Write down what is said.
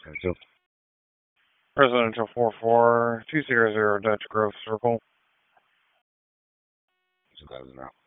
10-2. Residential 44200 Dutch Grove Circle. 2000 out.